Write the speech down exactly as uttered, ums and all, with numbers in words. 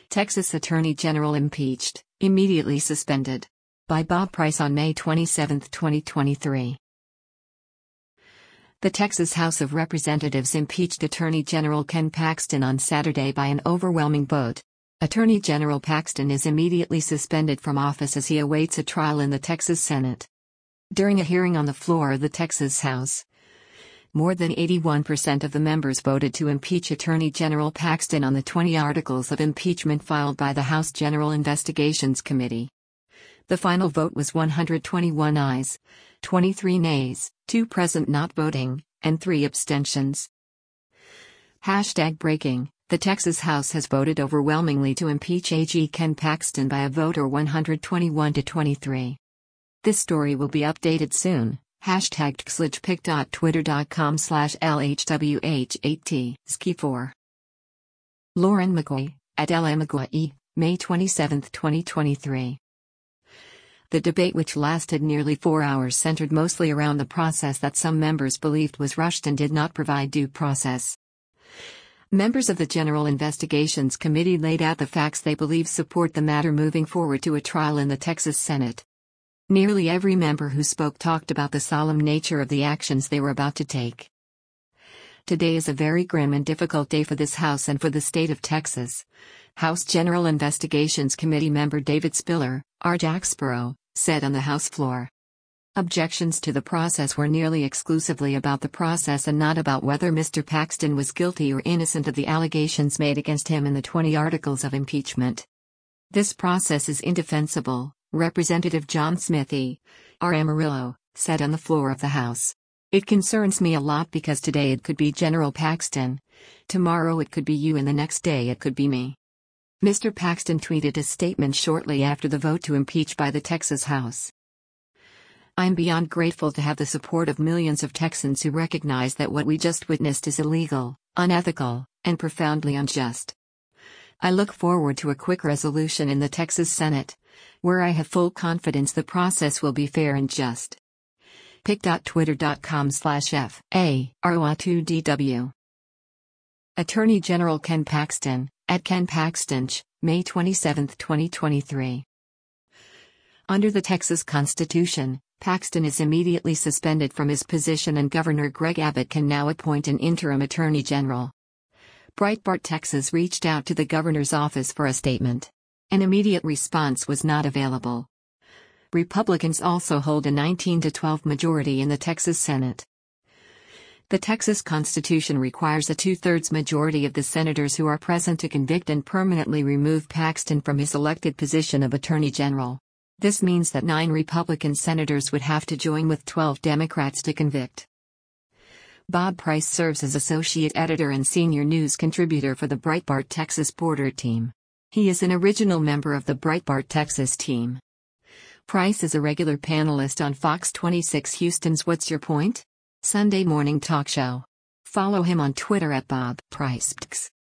Texas Attorney General impeached, immediately suspended. By Bob Price on May twenty-seventh, twenty twenty-three. The Texas House of Representatives impeached Attorney General Ken Paxton on Saturday by an overwhelming vote. Attorney General Paxton is immediately suspended from office as he awaits a trial in the Texas Senate. During a hearing on the floor of the Texas House, more than eighty-one percent of the members voted to impeach Attorney General Paxton on the twenty articles of impeachment filed by the House General Investigations Committee. The final vote was one hundred twenty-one ayes, twenty-three nays, two present not voting, and three abstentions. Hashtag breaking: the Texas House has voted overwhelmingly to impeach A G Ken Paxton by a vote of one hundred twenty-one to twenty-three. This story will be updated soon. Hashtag txlidgepic.twitter.com slash LHWH8T Ski four. Lauren McCoy, at L M McCoy, May twenty-seventh, twenty twenty-three. The debate, which lasted nearly four hours, centered mostly around the process that some members believed was rushed and did not provide due process. Members of the General Investigations Committee laid out the facts they believe support the matter moving forward to a trial in the Texas Senate. Nearly every member who spoke talked about the solemn nature of the actions they were about to take. Today is a very grim and difficult day for this House and for the state of Texas, House General Investigations Committee member David Spiller, R. Jacksboro, said on the House floor. Objections to the process were nearly exclusively about the process and not about whether Mister Paxton was guilty or innocent of the allegations made against him in the twenty articles of impeachment. This process is indefensible, Representative John Smithee, R. Amarillo, said on the floor of the House. It concerns me a lot because today it could be General Paxton, tomorrow it could be you, and the next day it could be me. Mister Paxton tweeted a statement shortly after the vote to impeach by the Texas House. I'm beyond grateful to have the support of millions of Texans who recognize that what we just witnessed is illegal, unethical, and profoundly unjust. I look forward to a quick resolution in the Texas Senate, where I have full confidence the process will be fair and just. pic.twitter.com slash F A R O A two D W. Attorney General Ken Paxton, at Ken Paxtonch, May twenty-seventh, twenty twenty-three. Under the Texas Constitution, Paxton is immediately suspended from his position and Governor Greg Abbott can now appoint an interim attorney general. Breitbart Texas reached out to the governor's office for a statement. An immediate response was not available. Republicans also hold a nineteen to twelve majority in the Texas Senate. The Texas Constitution requires a two-thirds majority of the senators who are present to convict and permanently remove Paxton from his elected position of Attorney General. This means that nine Republican senators would have to join with twelve Democrats to convict. Bob Price serves as associate editor and senior news contributor for the Breitbart Texas Border Team. He is an original member of the Breitbart Texas team. Price is a regular panelist on Fox twenty-six Houston's What's Your Point? Sunday morning talk show. Follow him on Twitter at Bob Price.